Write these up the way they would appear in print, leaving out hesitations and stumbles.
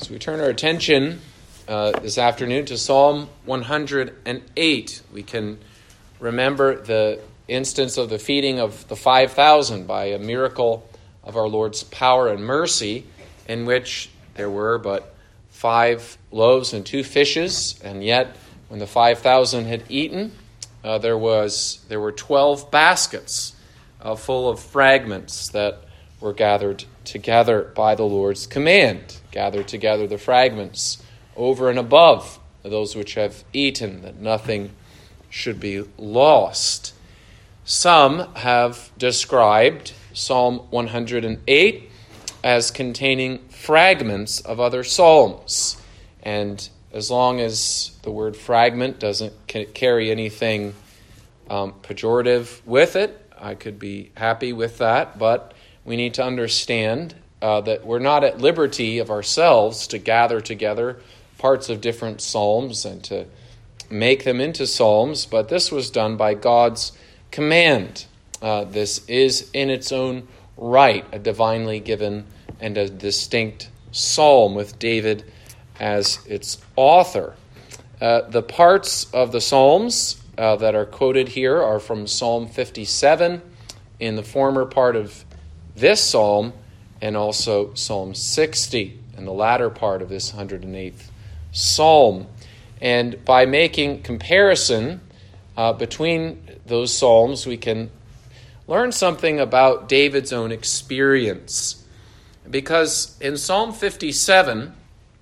So we turn our attention this afternoon to Psalm 108. We can remember the instance of the feeding of the 5,000 by a miracle of our Lord's power and mercy, in which there were but 5 loaves and 2 fishes, and yet when the 5,000 had eaten, there were 12 baskets full of fragments that were gathered together by the Lord's command. Gather together the fragments over and above those which have eaten, that nothing should be lost. Some have described Psalm 108 as containing fragments of other psalms. And as long as the word fragment doesn't carry anything pejorative with it, I could be happy with that. But we need to understand that we're not at liberty of ourselves to gather together parts of different psalms and to make them into psalms, but this was done by God's command. This is in its own right a divinely given and a distinct psalm with David as its author. The parts of the psalms that are quoted here are from Psalm 57 in the former part of this psalm, and also Psalm 60 in the latter part of this 108th psalm. And by making comparison between those psalms, we can learn something about David's own experience. Because in Psalm 57,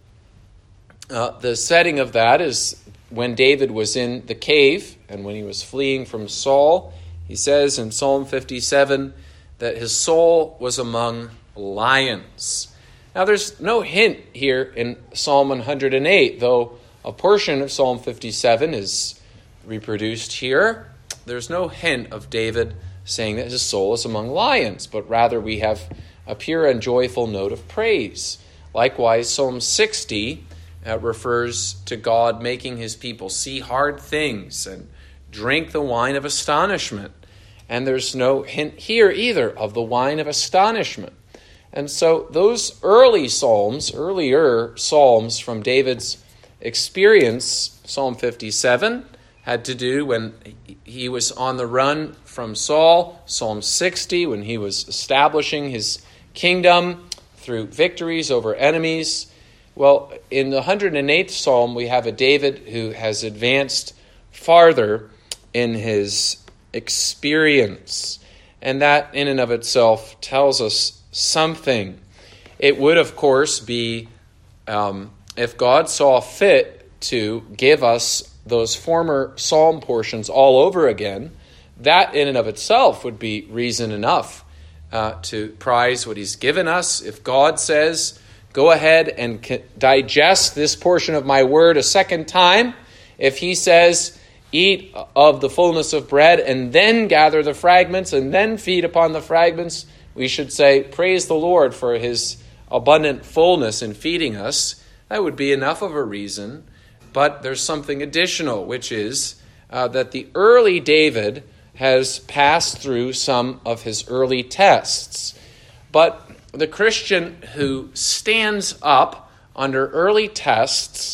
the setting of that is when David was in the cave and when he was fleeing from Saul. He says in Psalm 57 that his soul was among lions. Now, there's no hint here in Psalm 108, though a portion of Psalm 57 is reproduced here. There's no hint of David saying that his soul is among lions, but rather we have a pure and joyful note of praise. Likewise, Psalm 60 refers to God making his people see hard things and drink the wine of astonishment. And there's no hint here either of the wine of astonishment. And so those earlier psalms from David's experience, Psalm 57, had to do when he was on the run from Saul, Psalm 60, when he was establishing his kingdom through victories over enemies. Well, in the 108th psalm, we have a David who has advanced farther in his experience. And that in and of itself tells us something. It would, of course, be if God saw fit to give us those former psalm portions all over again, that in and of itself would be reason enough to prize what he's given us. If God says, go ahead and digest this portion of my word a second time, if he says, eat of the fullness of bread and then gather the fragments and then feed upon the fragments, we should say, praise the Lord for his abundant fullness in feeding us. That would be enough of a reason. But there's something additional, which is that the early David has passed through some of his early tests. But the Christian who stands up under early tests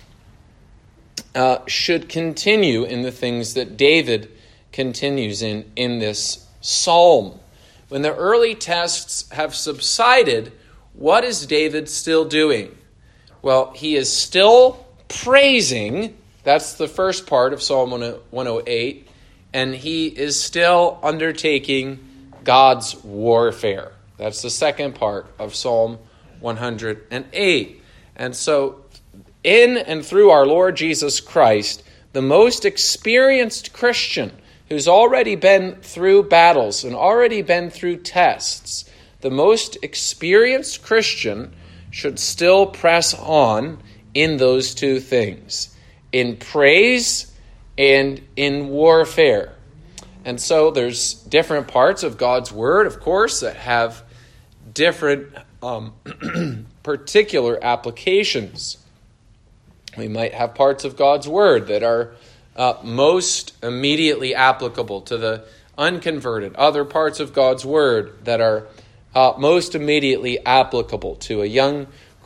should continue in the things that David continues in this psalm. When the early tests have subsided, what is David still doing? Well, he is still praising. That's the first part of Psalm 108. And he is still undertaking God's warfare. That's the second part of Psalm 108. And so, in and through our Lord Jesus Christ, the most experienced Christian who's already been through battles and already been through tests, the most experienced Christian should still press on in those two things, in praise and in warfare. And so there's different parts of God's word, of course, that have different particular applications. We might have parts of God's word that are most immediately applicable to the unconverted. Other parts of God's word that are most immediately applicable to a young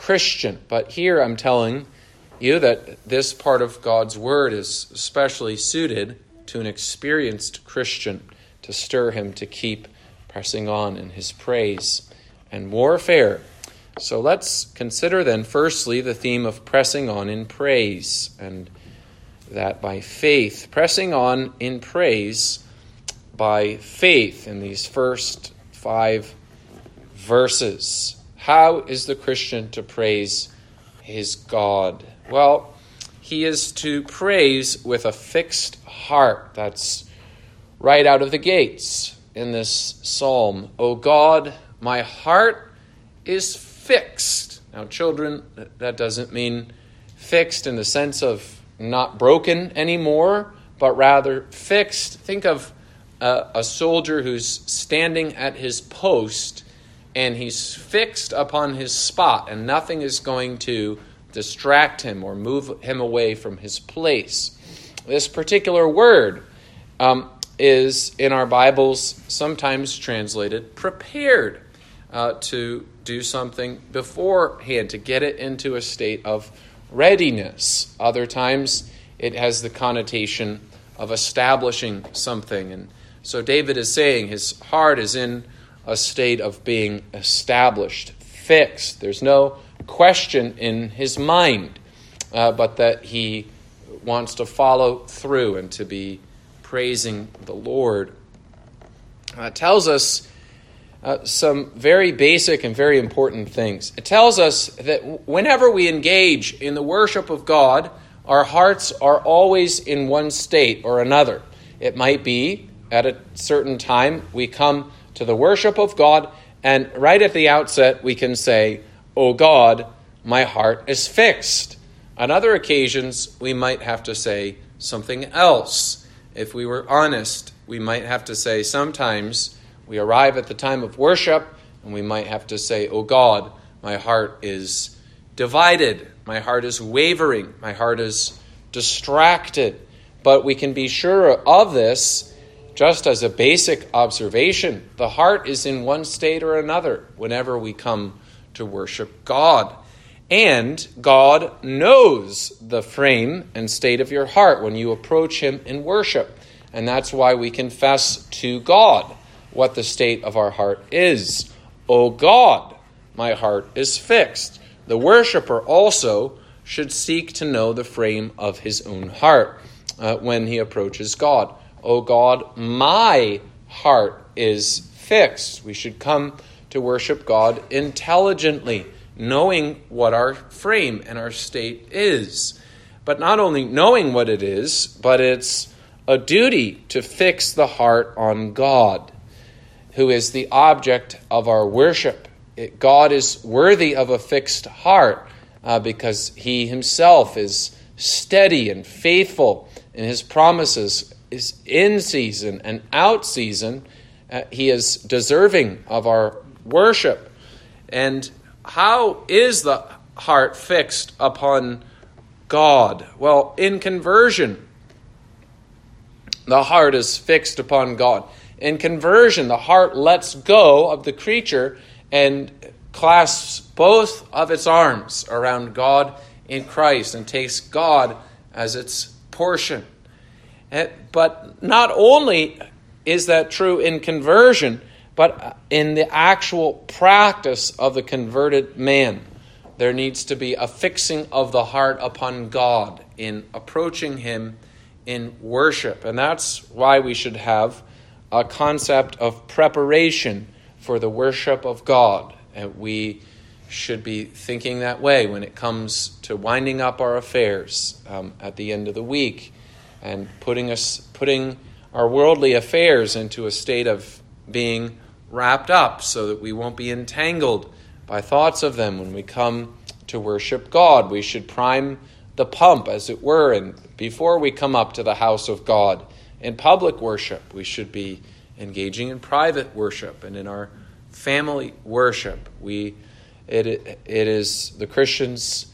Christian. But here I'm telling you that this part of God's word is especially suited to an experienced Christian, to stir him to keep pressing on in his praise and warfare. So let's consider then firstly the theme of pressing on in praise, and that by faith. Pressing on in praise by faith in these first 5 verses. How is the Christian to praise his God? Well, he is to praise with a fixed heart. That's right out of the gates in this psalm. O God, my heart is fixed. Now, children, that doesn't mean fixed in the sense of not broken anymore, but rather fixed. Think of a soldier who's standing at his post, and he's fixed upon his spot, and nothing is going to distract him or move him away from his place. This particular word is in our Bibles sometimes translated prepared, to do something beforehand, to get it into a state of readiness. Other times it has the connotation of establishing something. And so David is saying his heart is in a state of being established, fixed. There's no question in his mind, but that he wants to follow through and to be praising the Lord. It tells us some very basic and very important things. It tells us that whenever we engage in the worship of God, our hearts are always in one state or another. It might be at a certain time we come to the worship of God, and right at the outset we can say, "O God, my heart is fixed." On other occasions, we might have to say something else. If we were honest, we might have to say sometimes we arrive at the time of worship and we might have to say, "O God, my heart is divided. My heart is wavering. My heart is distracted." But we can be sure of this just as a basic observation. The heart is in one state or another whenever we come to worship God. And God knows the frame and state of your heart when you approach him in worship. And that's why we confess to God what the state of our heart is. "O God, my heart is fixed." The worshiper also should seek to know the frame of his own heart when he approaches God. "O God, my heart is fixed." We should come to worship God intelligently, knowing what our frame and our state is. But not only knowing what it is, but it's a duty to fix the heart on God, who is the object of our worship. God is worthy of a fixed heart because he himself is steady and faithful in his promises, is in season and out season. He is deserving of our worship. And how is the heart fixed upon God? Well, in conversion, the heart is fixed upon God. In conversion, the heart lets go of the creature and clasps both of its arms around God in Christ and takes God as its portion. But not only is that true in conversion, but in the actual practice of the converted man, there needs to be a fixing of the heart upon God in approaching him in worship. And that's why we should have a concept of preparation for the worship of God. And we should be thinking that way when it comes to winding up our affairs at the end of the week and putting our worldly affairs into a state of being wrapped up so that we won't be entangled by thoughts of them when we come to worship God. We should prime the pump, as it were, and before we come up to the house of God in public worship, we should be engaging in private worship and in our family worship. It is the Christian's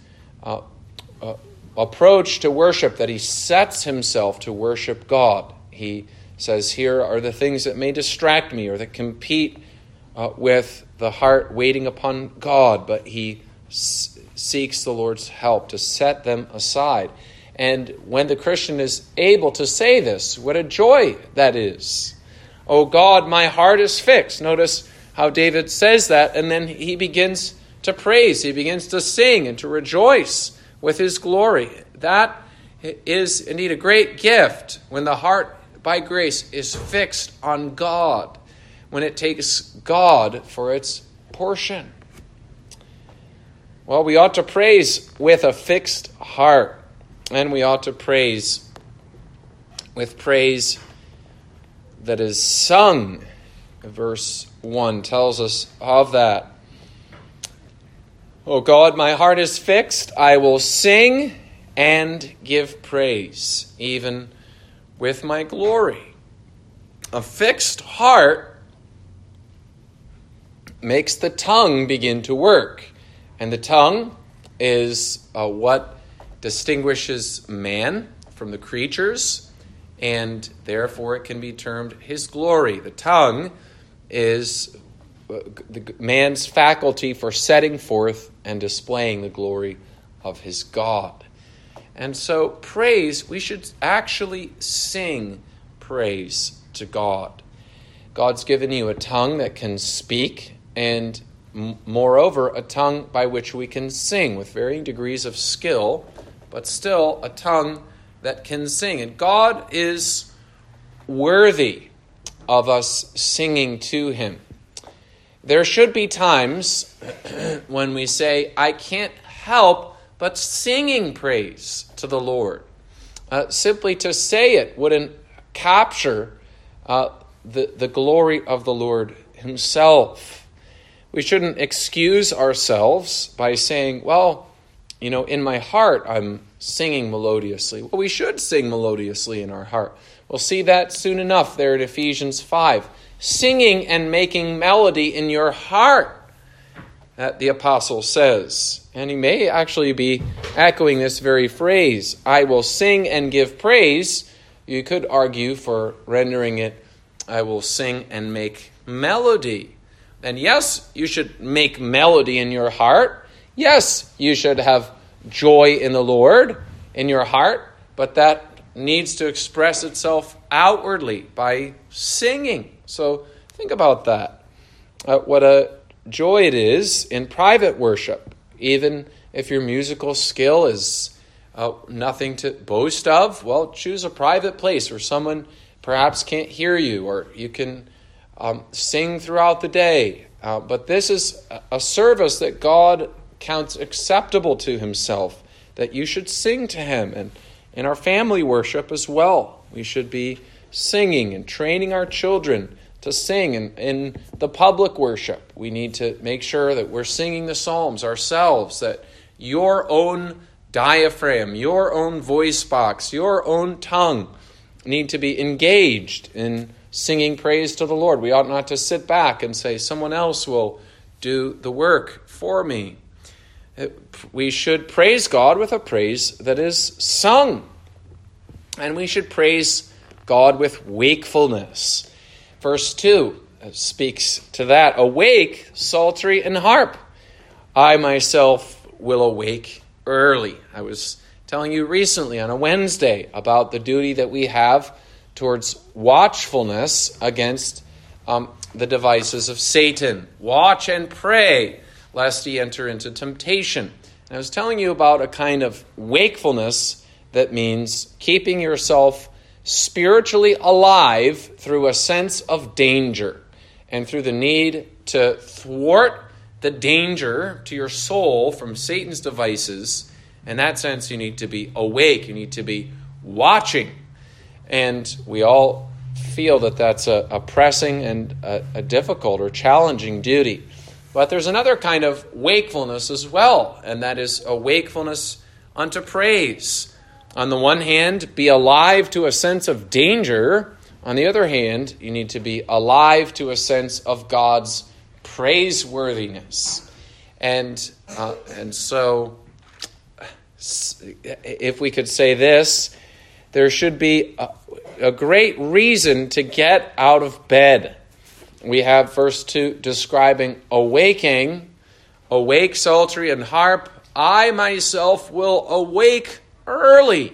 approach to worship that he sets himself to worship God. He says, here are the things that may distract me or that compete with the heart waiting upon God, but he seeks the Lord's help to set them aside. And when the Christian is able to say this, what a joy that is. "Oh God, my heart is fixed." Notice how David says that, and then he begins to praise. He begins to sing and to rejoice with his glory. That is indeed a great gift when the heart, by grace, is fixed on God, when it takes God for its portion. Well, we ought to praise with a fixed heart, and we ought to praise with praise that is sung. Verse 1 tells us of that. "O God, my heart is fixed. I will sing and give praise, even with my glory." A fixed heart makes the tongue begin to work. And the tongue is what distinguishes man from the creatures, and therefore it can be termed his glory. The tongue is man's faculty for setting forth and displaying the glory of his God. And so praise, we should actually sing praise to God. God's given you a tongue that can speak, and moreover, a tongue by which we can sing with varying degrees of skill, but still a tongue that can sing. And God is worthy of us singing to him. There should be times when we say, "I can't help but singing praise to the Lord." Simply to say it wouldn't capture the glory of the Lord himself. We shouldn't excuse ourselves by saying, "Well, in my heart I'm singing melodiously." Well, we should sing melodiously in our heart. We'll see that soon enough there in Ephesians 5. Singing and making melody in your heart, that the apostle says. And he may actually be echoing this very phrase, "I will sing and give praise." You could argue for rendering it, "I will sing and make melody." And yes, you should make melody in your heart. Yes, you should have joy in the Lord in your heart, but that needs to express itself outwardly by singing. So think about that. What a joy it is in private worship, even if your musical skill is nothing to boast of. Well, choose a private place where someone perhaps can't hear you, or you can sing throughout the day. But this is a service that God counts acceptable to himself, that you should sing to him. And in our family worship as well, we should be singing and training our children to sing. And in the public worship, we need to make sure that we're singing the Psalms ourselves, that your own diaphragm, your own voice box, your own tongue need to be engaged in singing praise to the Lord. We ought not to sit back and say, "Someone else will do the work for me." We should praise God with a praise that is sung. And we should praise God with wakefulness. Verse 2 speaks to that. "Awake, psaltery and harp. I myself will awake early." I was telling you recently on a Wednesday about the duty that we have towards watchfulness against the devices of Satan. Watch and pray, lest ye enter into temptation. And I was telling you about a kind of wakefulness that means keeping yourself spiritually alive through a sense of danger and through the need to thwart the danger to your soul from Satan's devices. In that sense, you need to be awake. You need to be watching. And we all feel that that's a pressing and a difficult or challenging duty. But there's another kind of wakefulness as well, and that is a wakefulness unto praise. On the one hand, be alive to a sense of danger. On the other hand, you need to be alive to a sense of God's praiseworthiness. And so, if we could say this, there should be a great reason to get out of bed. We have verse 2 describing awaking Awake, psaltery and harp, I myself will awake early.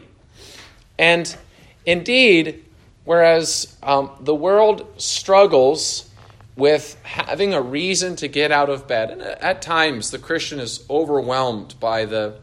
And indeed, whereas the world struggles with having a reason to get out of bed, and at times the Christian is overwhelmed by the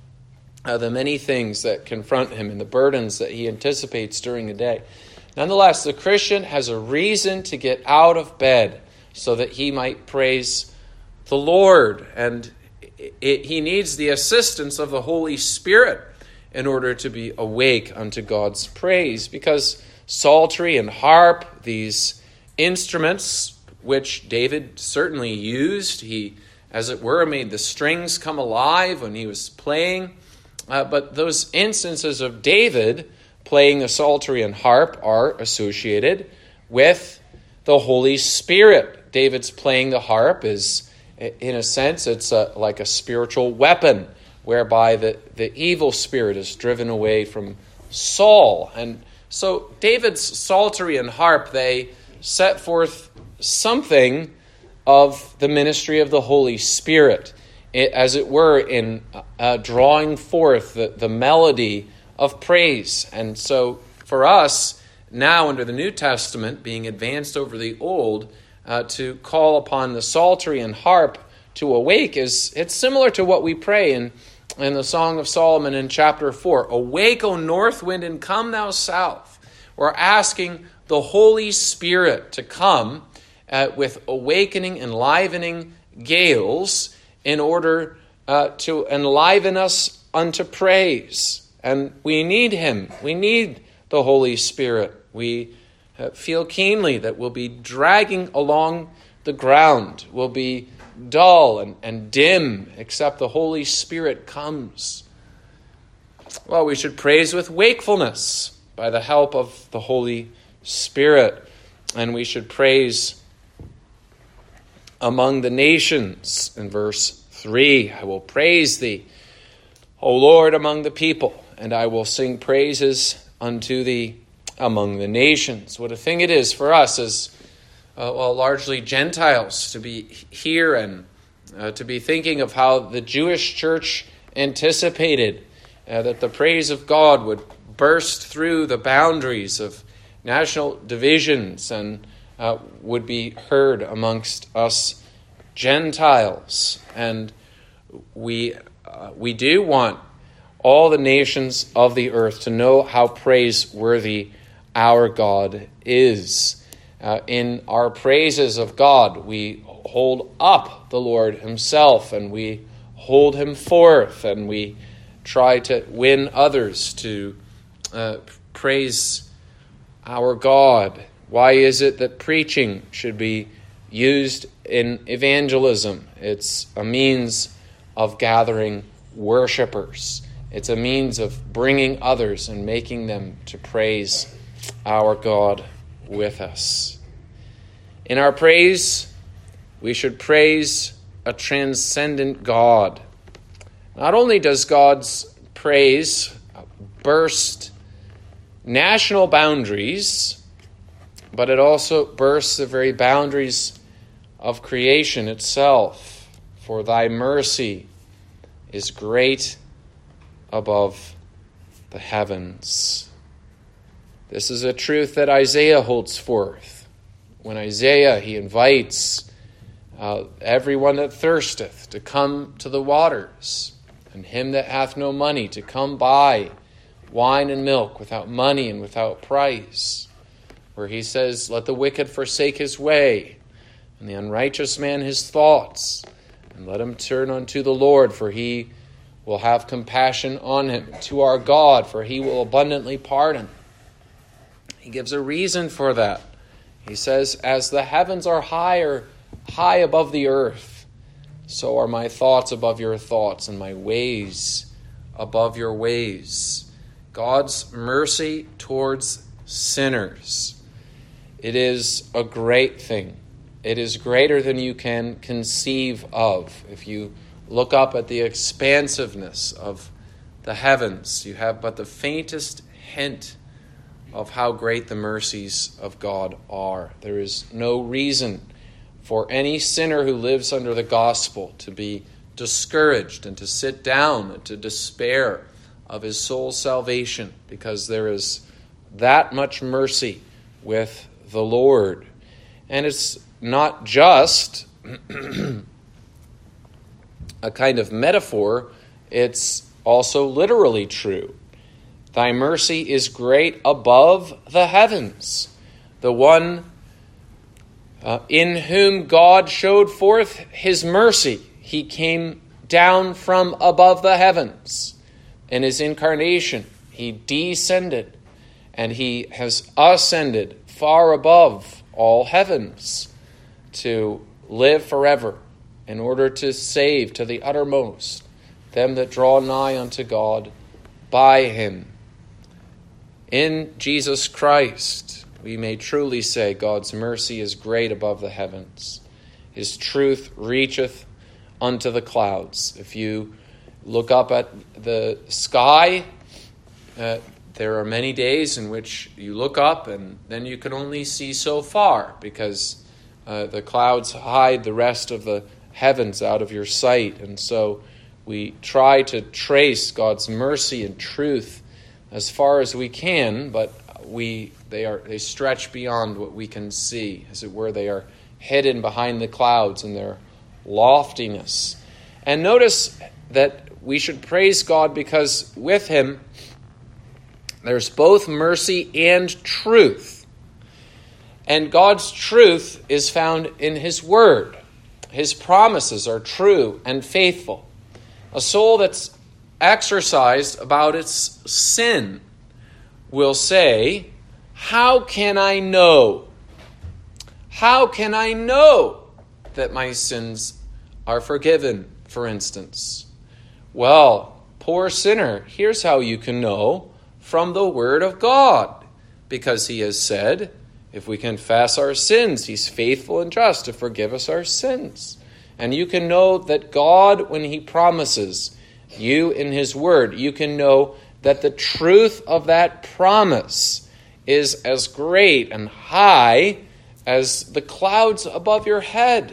many things that confront him and the burdens that he anticipates during the day. Nonetheless, the Christian has a reason to get out of bed so that he might praise the Lord. And he needs the assistance of the Holy Spirit in order to be awake unto God's praise. Because psaltery and harp, these instruments which David certainly used, he, as it were, made the strings come alive when he was playing. But those instances of David playing the psaltery and harp are associated with the Holy Spirit. David's playing the harp is, in a sense, it's like a spiritual weapon whereby the evil spirit is driven away from Saul. And so David's psaltery and harp, they set forth something of the ministry of the Holy Spirit, as it were, in drawing forth the melody of praise. And so for us, now under the New Testament, being advanced over the Old, to call upon the psaltery and harp to awake, it's similar to what we pray in the Song of Solomon in chapter 4. Awake, O north wind, and come thou south. We're asking the Holy Spirit to come with awakening, enlivening gales in order to enliven us unto praise. And we need him. We need the Holy Spirit. We feel keenly that we'll be dragging along the ground. We'll be dull and dim except the Holy Spirit comes. Well, we should praise with wakefulness by the help of the Holy Spirit. And we should praise among the nations. In verse 3, I will praise thee, O Lord, among the people, and I will sing praises unto thee among the nations. What a thing it is for us as largely Gentiles to be here and to be thinking of how the Jewish church anticipated that the praise of God would burst through the boundaries of national divisions and would be heard amongst us Gentiles. And we do want all the nations of the earth to know how praiseworthy our God is. In our praises of God, we hold up the Lord himself, and we hold him forth, and we try to win others to praise our God. Why is it that preaching should be used in evangelism? It's a means of gathering worshipers. It's a means of bringing others and making them to praise our God with us. In our praise, we should praise a transcendent God. Not only does God's praise burst national boundaries, but it also bursts the very boundaries of creation itself. For thy mercy is great above the heavens. This is a truth that Isaiah holds forth. When Isaiah, he invites everyone that thirsteth to come to the waters, and him that hath no money to come buy wine and milk without money and without price. Where he says, let the wicked forsake his way, and the unrighteous man his thoughts, and let him turn unto the Lord, for he will have compassion on him, to our God, for he will abundantly pardon. He gives a reason for that. He says, as the heavens are high above the earth, so are my thoughts above your thoughts, and my ways above your ways. God's mercy towards sinners. It is a great thing. It is greater than you can conceive of. If you look up at the expansiveness of the heavens, you have but the faintest hint of how great the mercies of God are. There is no reason for any sinner who lives under the gospel to be discouraged and to sit down and to despair of his soul's salvation, because there is that much mercy with the Lord. And it's not just a kind of metaphor, it's also literally true. Thy mercy is great above the heavens. The one in whom God showed forth his mercy, he came down from above the heavens. In his incarnation, he descended, and he has ascended far above all heavens to live forever in order to save to the uttermost them that draw nigh unto God by him. In Jesus Christ, we may truly say God's mercy is great above the heavens. His truth reacheth unto the clouds. If you look up at the sky, there are many days in which you look up and then you can only see so far, because the clouds hide the rest of the heavens out of your sight. And so we try to trace God's mercy and truth as far as we can, but they stretch beyond what we can see. As it were, they are hidden behind the clouds in their loftiness. And notice that we should praise God because with him there's both mercy and truth. And God's truth is found in his word. His promises are true and faithful. A soul that's exercised about its sin will say, how can I know? How can I know that my sins are forgiven, for instance? Well, poor sinner, here's how you can know: from the word of God. Because he has said, if we confess our sins, he's faithful and just to forgive us our sins. And you can know that God, when he promises you in his word, you can know that the truth of that promise is as great and high as the clouds above your head.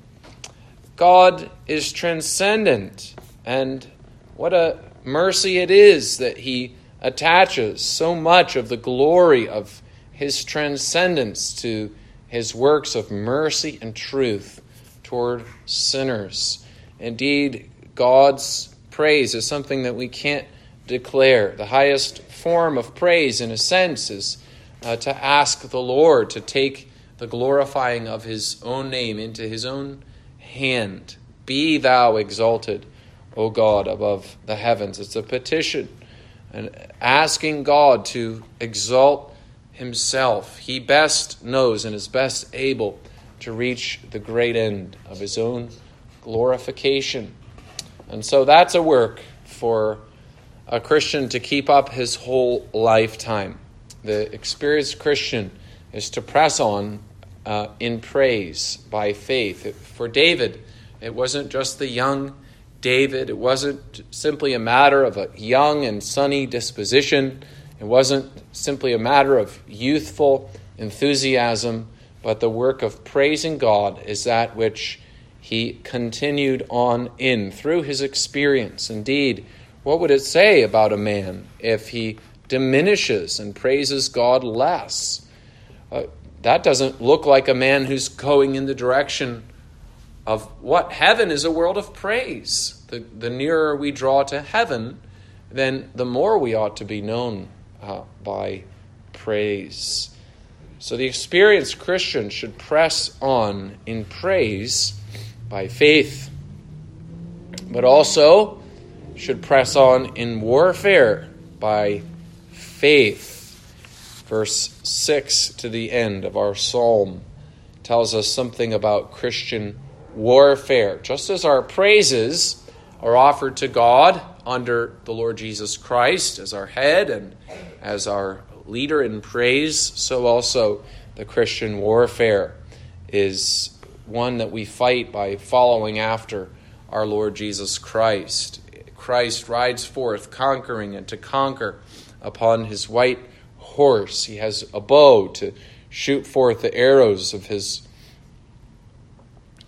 God is transcendent, and what a mercy it is that he attaches so much of the glory of his transcendence to his works of mercy and truth toward sinners. Indeed, God's praise is something that we can't declare. The highest form of praise, in a sense, is to ask the Lord to take the glorifying of his own name into his own hand. Be thou exalted, O God, above the heavens. It's a petition, and asking God to exalt himself. He best knows and is best able to reach the great end of his own glorification. And so that's a work for a Christian to keep up his whole lifetime. The experienced Christian is to press on in praise by faith. For David, it wasn't just the young David. It wasn't simply a matter of a young and sunny disposition. It wasn't simply a matter of youthful enthusiasm, but the work of praising God is that which he continued on in through his experience. Indeed, what would it say about a man if he diminishes and praises God less? That doesn't look like a man who's going in the direction of what heaven is, a world of praise. The nearer we draw to heaven, then the more we ought to be known by praise. So the experienced Christian should press on in praise by faith, but also should press on in warfare by faith. Verse 6 to the end of our psalm tells us something about Christian warfare. Just as our praises are offered to God under the Lord Jesus Christ as our head and as our leader in praise, so also the Christian warfare is one that we fight by following after our Lord Jesus Christ. Christ rides forth conquering and to conquer upon his white horse. He has a bow to shoot forth the arrows of his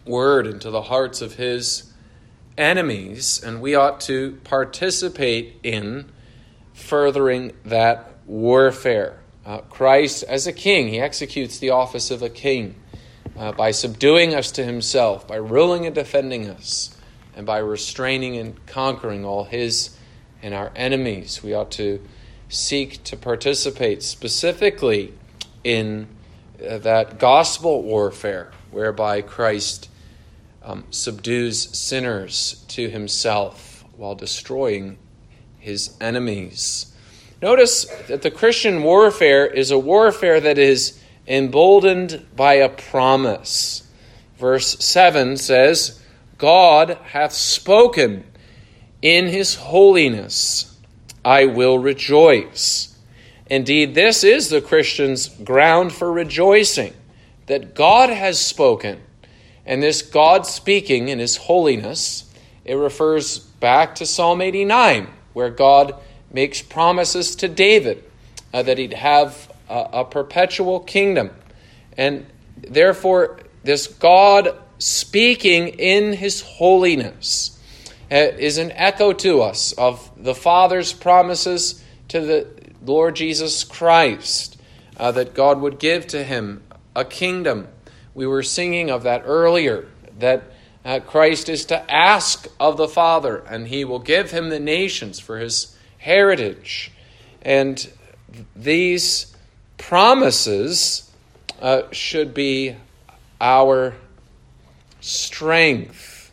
word into the hearts of his enemies, and we ought to participate in furthering that warfare. Christ, as a king, he executes the office of a king by subduing us to himself, by ruling and defending us, and by restraining and conquering all his and our enemies. We ought to seek to participate specifically in that gospel warfare whereby Christ subdues sinners to himself while destroying his enemies. Notice that the Christian warfare is a warfare that is emboldened by a promise. Verse 7 says, God hath spoken, in his holiness I will rejoice. Indeed, this is the Christian's ground for rejoicing, that God has spoken. And this God speaking in his holiness, it refers back to Psalm 89, where God makes promises to David that he'd have a perpetual kingdom. And therefore, this God speaking in his holiness is an echo to us of the Father's promises to the Lord Jesus Christ, that God would give to him a kingdom. We were singing of that earlier, that Christ is to ask of the Father, and he will give him the nations for his heritage. And these promises should be our strength.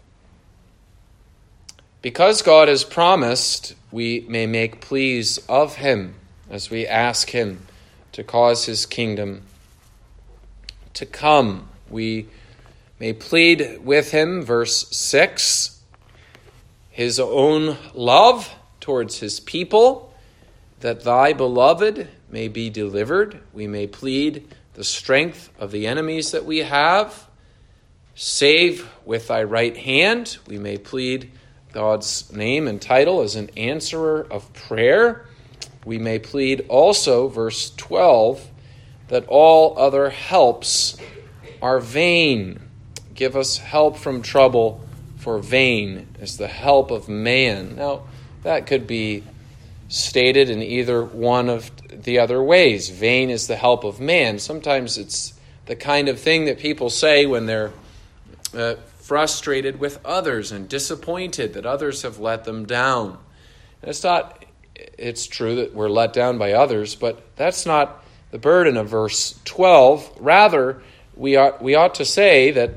Because God has promised, we may make pleas of him as we ask him to cause his kingdom to come. We may plead with him, verse 6, his own love towards his people, that thy beloved may be delivered. We may plead the strength of the enemies that we have. Save with thy right hand. We may plead God's name and title as an answerer of prayer. We may plead also, verse 12, that all other helps are vain. Give us help from trouble, for vain is the help of man. Now, that could be stated in either one of the other ways. Vain is the help of man. Sometimes it's the kind of thing that people say when they're frustrated with others and disappointed that others have let them down. And it's true that we're let down by others, but that's not the burden of verse 12. Rather, we ought to say that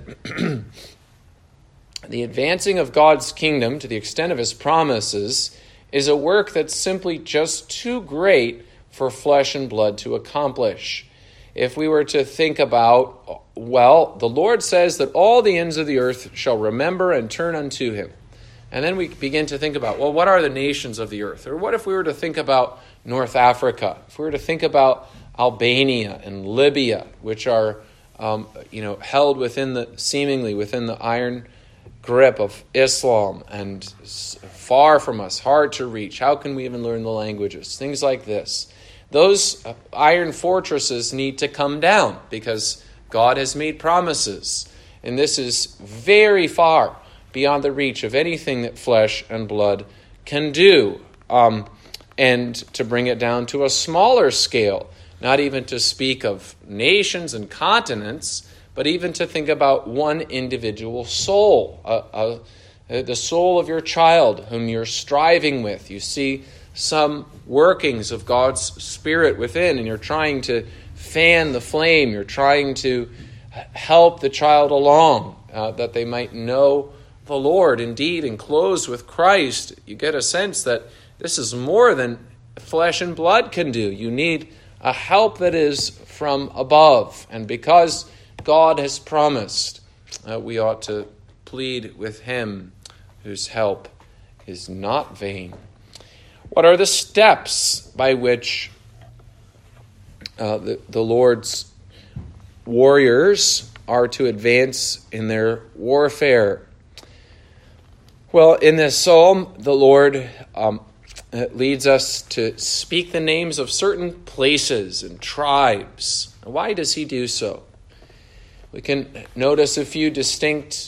the advancing of God's kingdom to the extent of his promises is a work that's simply just too great for flesh and blood to accomplish. If we were to think about, well, the Lord says that all the ends of the earth shall remember and turn unto him. And then we begin to think about, well, what are the nations of the earth? Or what if we were to think about North Africa? If we were to think about Albania and Libya, which are held seemingly within the iron grip of Islam and far from us, hard to reach. How can we even learn the languages? Things like this. Those iron fortresses need to come down because God has made promises. And this is very far beyond the reach of anything that flesh and blood can do. And to bring it down to a smaller scale, not even to speak of nations and continents, but even to think about one individual soul, the soul of your child whom you're striving with. You see some workings of God's Spirit within, and you're trying to fan the flame. You're trying to help the child along, that they might know the Lord indeed and close with Christ. You get a sense that this is more than flesh and blood can do. You need a help that is from above. And because God has promised, we ought to plead with him whose help is not vain. What are the steps by which the Lord's warriors are to advance in their warfare? Well, in this psalm, the Lord leads us to speak the names of certain places and tribes. Why does he do so? we can notice a few distinct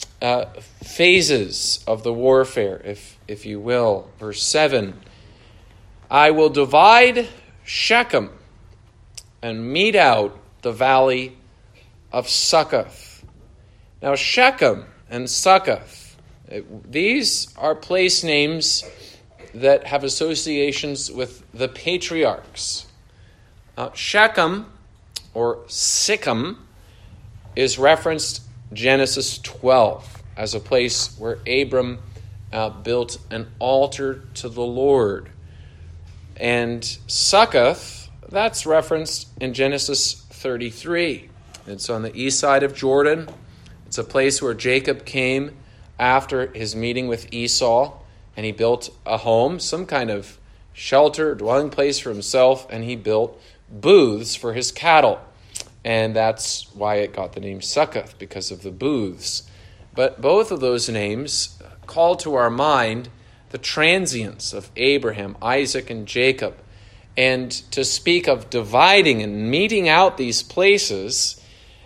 phases of the warfare, if you will. Verse 7, I will divide Shechem and mete out the valley of Succoth. Now Shechem and Succoth, these are place names that have associations with the patriarchs. Shechem, or Sichem, is referenced Genesis 12 as a place where Abram built an altar to the Lord. And Succoth, that's referenced in Genesis 33. It's on the east side of Jordan. It's a place where Jacob came after his meeting with Esau, and he built a home, some kind of shelter, dwelling place for himself, and he built booths for his cattle. And that's why it got the name Succoth, because of the booths. But both of those names call to our mind the transience of Abraham, Isaac, and Jacob. And to speak of dividing and meting out these places,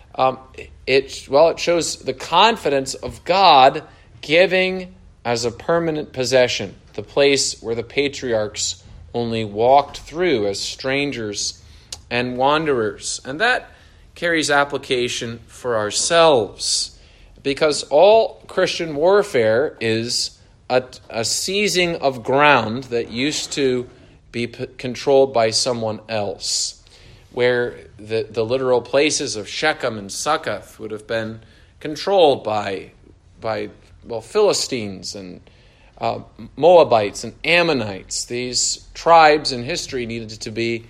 it shows the confidence of God giving as a permanent possession the place where the patriarchs only walked through as strangers and wanderers. And that carries application for ourselves, because all Christian warfare is a seizing of ground that used to be controlled by someone else, where the literal places of Shechem and Succoth would have been controlled by Philistines and Moabites and Ammonites. These tribes in history needed to be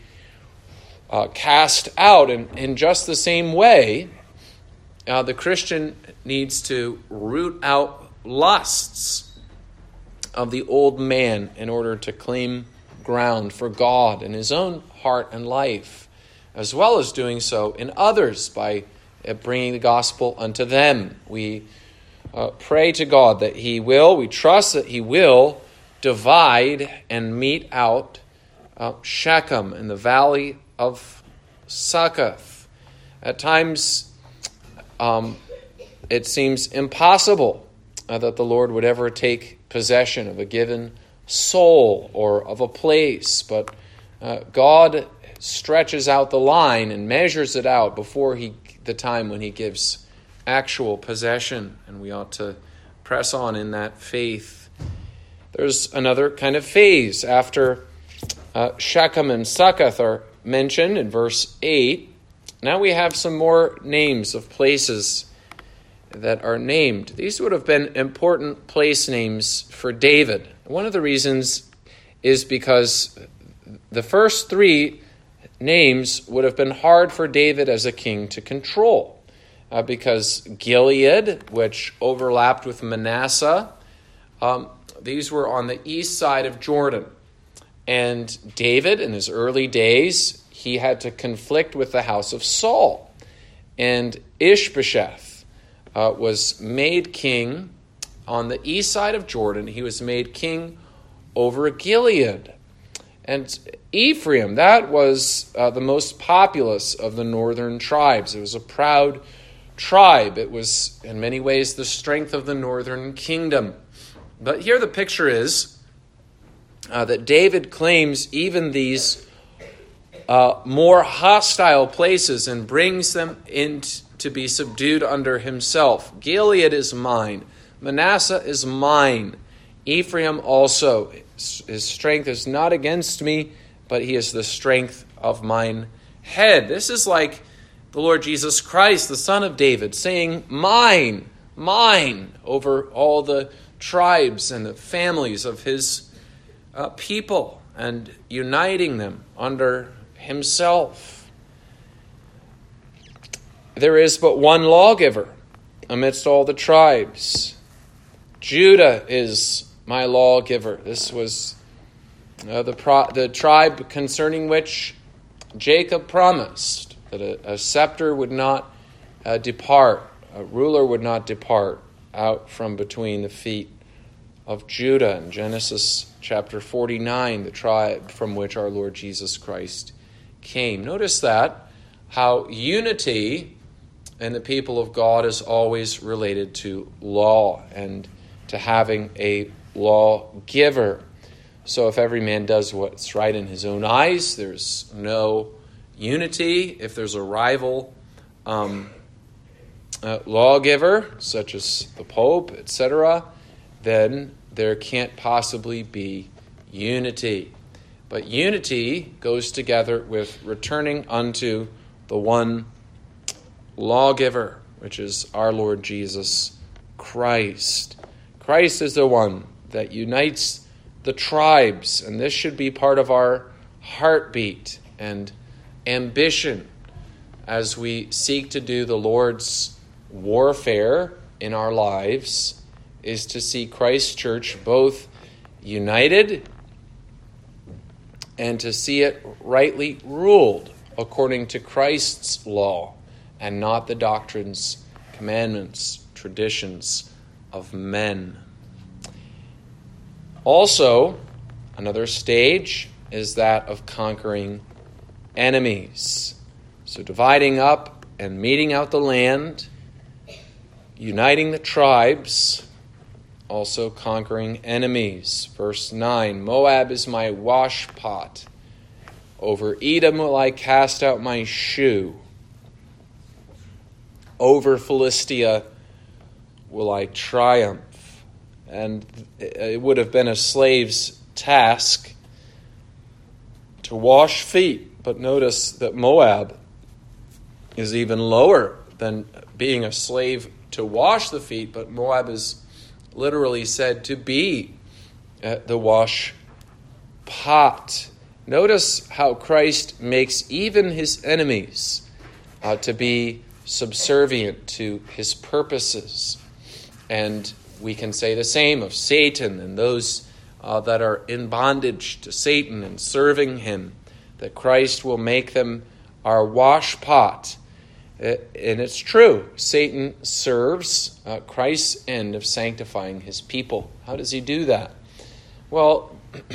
cast out. And in just the same way, the Christian needs to root out lusts of the old man in order to claim ground for God in his own heart and life, as well as doing so in others by bringing the gospel unto them. We pray to God that we trust that he will divide and mete out Shechem in the valley of Succoth. At times, it seems impossible that the Lord would ever take possession of a given soul or of a place, but God stretches out the line and measures it out before the time when he gives actual possession, and we ought to press on in that faith. There's another kind of phase after Shechem and Succoth are mentioned in verse 8. Now we have some more names of places that are named. These would have been important place names for David. One of the reasons is because the first three names would have been hard for David as a king to control, because Gilead, which overlapped with Manasseh, these were on the east side of Jordan. And David, in his early days, he had to conflict with the house of Saul. And Ishbosheth was made king on the east side of Jordan. He was made king over Gilead. And Ephraim, that was the most populous of the northern tribes. It was a proud tribe. It was, in many ways, the strength of the northern kingdom. But here the picture is that David claims even these more hostile places and brings them in to be subdued under himself. Gilead is mine. Manasseh is mine. Ephraim also. His strength is not against me, but he is the strength of mine head. This is like the Lord Jesus Christ, the Son of David, saying, mine, mine, over all the tribes and the families of his people, and uniting them under himself. There is but one lawgiver amidst all the tribes. Judah is my lawgiver. This was the tribe concerning which Jacob promised that a scepter would not depart, a ruler would not depart out from between the feet of Judah. In Genesis chapter 49, the tribe from which our Lord Jesus Christ came. Notice that, how unity and the people of God is always related to law and to having a lawgiver. So if every man does what's right in his own eyes, there's no unity. If there's a rival lawgiver, such as the Pope, etc., then there can't possibly be unity. But unity goes together with returning unto the one lawgiver, which is our Lord Jesus Christ. Christ is the one that unites the tribes, and this should be part of our heartbeat and ambition as we seek to do the Lord's warfare in our lives, is to see Christ's church both united and to see it rightly ruled according to Christ's law and not the doctrines, commandments, traditions of men. Also, another stage is that of conquering enemies. So dividing up and meeting out the land, uniting the tribes, also conquering enemies. Verse 9, Moab is my washpot. Over Edom will I cast out my shoe. Over Philistia will I triumph. And it would have been a slave's task to wash feet. But notice that Moab is even lower than being a slave to wash the feet, but Moab is literally said to be the wash pot. Notice how Christ makes even his enemies to be subservient to his purposes. And we can say the same of Satan and those that are in bondage to Satan and serving him, that Christ will make them our wash pot. And it's true. Satan serves Christ's end of sanctifying his people. How does he do that? Well,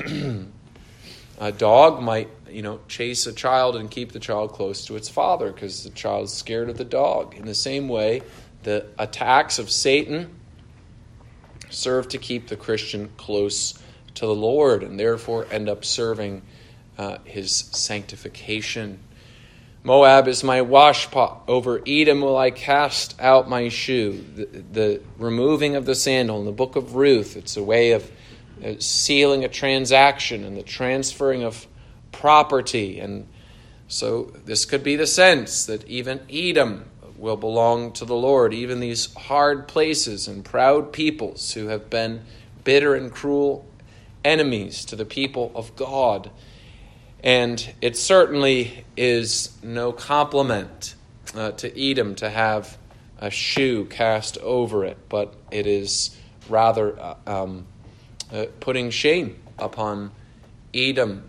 a dog might, chase a child and keep the child close to its father because the child's scared of the dog. In the same way, the attacks of Satan serve to keep the Christian close to the Lord and therefore end up serving his sanctification. Moab is my washpot. Over Edom will I cast out my shoe. The removing of the sandal in the book of Ruth, it's a way of sealing a transaction and the transferring of property. And so this could be the sense that even Edom will belong to the Lord, even these hard places and proud peoples who have been bitter and cruel enemies to the people of God. And it certainly is no compliment to Edom to have a shoe cast over it, but it is rather putting shame upon Edom.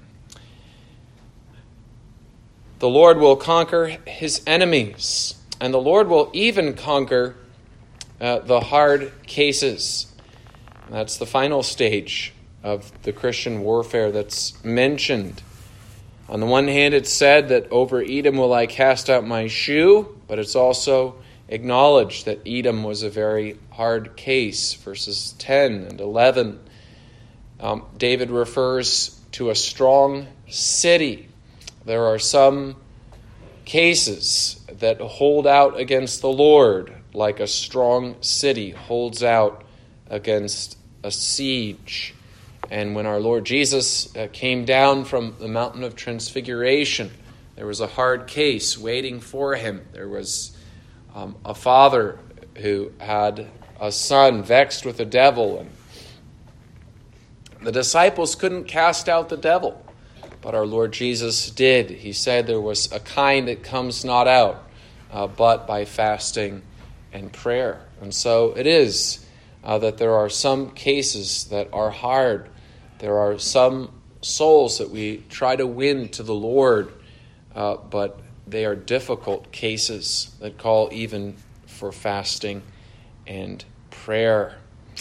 The Lord will conquer his enemies, and the Lord will even conquer the hard cases. And that's the final stage of the Christian warfare that's mentioned. On the one hand, it's said that over Edom will I cast out my shoe, but it's also acknowledged that Edom was a very hard case. Verses 10 and 11, David refers to a strong city. There are some cases that hold out against the Lord, like a strong city holds out against a siege. And when our Lord Jesus came down from the mountain of transfiguration, there was a hard case waiting for him. There was a father who had a son vexed with the devil, and the disciples couldn't cast out the devil, but our Lord Jesus did. He said there was a kind that comes not out, but by fasting and prayer. And so it is that there are some cases that are hard. There are some souls that we try to win to the Lord, but they are difficult cases that call even for fasting and prayer.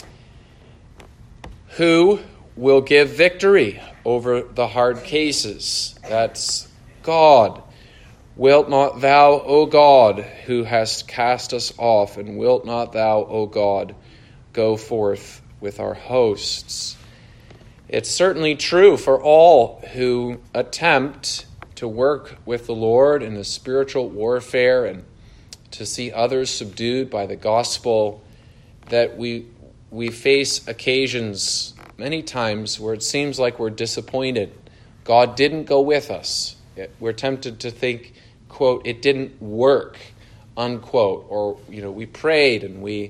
Who will give victory over the hard cases? That's God. Wilt not thou, O God, who hast cast us off, and wilt not thou, O God, go forth with our hosts? It's certainly true for all who attempt to work with the Lord in the spiritual warfare and to see others subdued by the gospel that we face occasions many times where it seems like we're disappointed. God didn't go with us. We're tempted to think, quote, it didn't work, unquote. Or, we prayed and we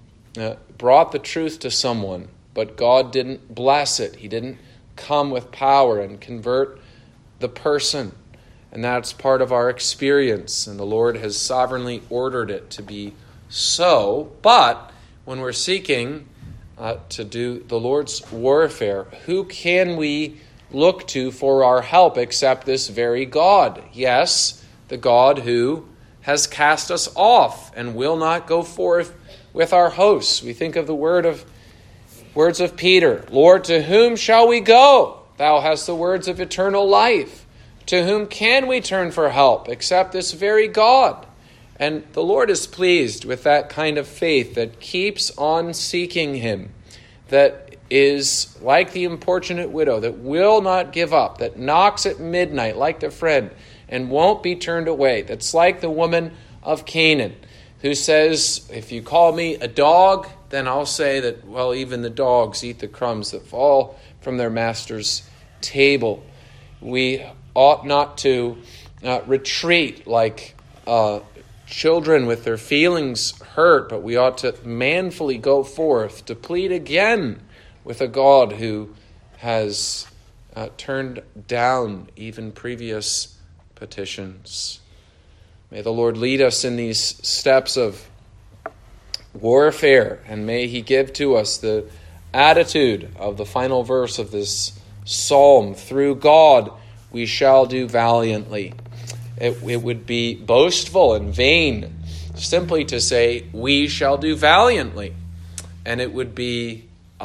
brought the truth to someone, but God didn't bless it. He didn't come with power and convert the person. And that's part of our experience, and the Lord has sovereignly ordered it to be so. But when we're seeking to do the Lord's warfare, who can we look to for our help except this very God? Yes, the God who has cast us off and will not go forth with our hosts. We think of the words of Peter. Lord, to whom shall we go? Thou hast the words of eternal life. To whom can we turn for help except this very God? And the Lord is pleased with that kind of faith that keeps on seeking him, that is like the importunate widow, that will not give up, that knocks at midnight like the friend and won't be turned away. That's like the woman of Canaan who says, if you call me a dog, then I'll say that, well, even the dogs eat the crumbs that fall from their master's table. We ought not to retreat like children with their feelings hurt, but we ought to manfully go forth to plead again with a God who has turned down even previous petitions. May the Lord lead us in these steps of warfare, and may he give to us the attitude of the final verse of this psalm. Through God we shall do valiantly. It would be boastful and vain simply to say, we shall do valiantly. And it would be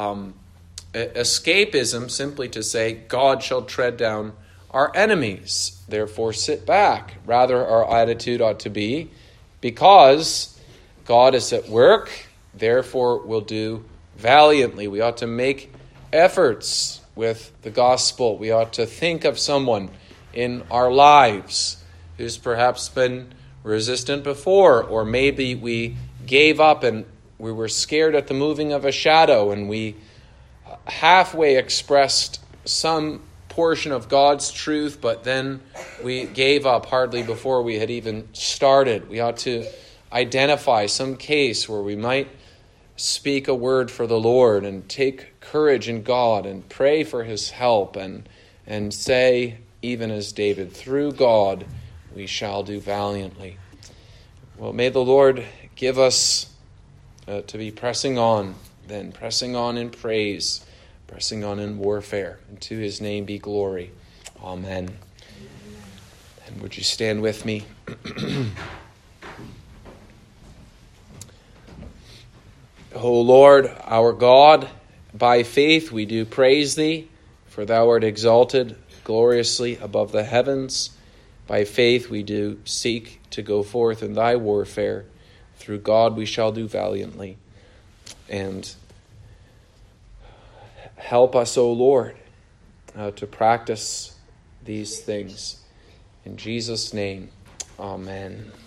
escapism simply to say, God shall tread down our enemies. Therefore sit back. Rather, our attitude ought to be, because God is at work, therefore we'll do valiantly. We ought to make efforts with the gospel. We ought to think of someone in our lives who's perhaps been resistant before, or maybe we gave up and we were scared at the moving of a shadow and we halfway expressed some portion of God's truth, but then we gave up hardly before we had even started. We ought to identify some case where we might speak a word for the Lord and take courage in God and pray for his help and say, even as David, through God we shall do valiantly. Well, may the Lord give us to be pressing on in praise, pressing on in warfare, and to his name be glory. Amen. And would you stand with me? O Lord, our God, by faith we do praise thee, for thou art exalted gloriously above the heavens. By faith we do seek to go forth in thy warfare. Through God we shall do valiantly. And help us, O Lord, to practice these things. In Jesus' name, amen.